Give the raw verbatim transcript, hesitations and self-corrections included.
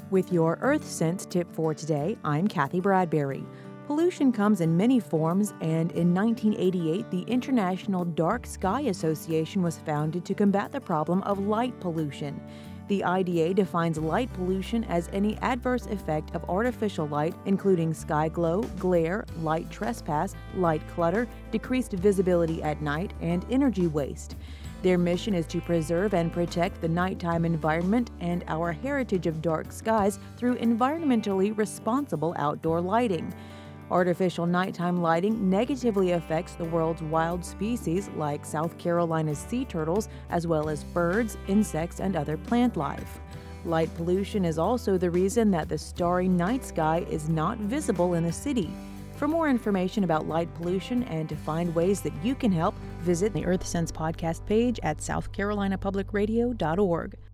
With your Earth Sense tip for today, I'm Kathy Bradbury. Pollution comes in many forms, and in nineteen eighty-eight, the International Dark Sky Association was founded to combat the problem of light pollution. The I D A defines light pollution as any adverse effect of artificial light, including sky glow, glare, light trespass, light clutter, decreased visibility at night, and energy waste. Their mission is to preserve and protect the nighttime environment and our heritage of dark skies through environmentally responsible outdoor lighting. Artificial nighttime lighting negatively affects the world's wild species like South Carolina's sea turtles, as well as birds, insects, and other plant life. Light pollution is also the reason that the starry night sky is not visible in the city. For more information about light pollution and to find ways that you can help, visit the Earth Sense podcast page at south carolina public radio dot org.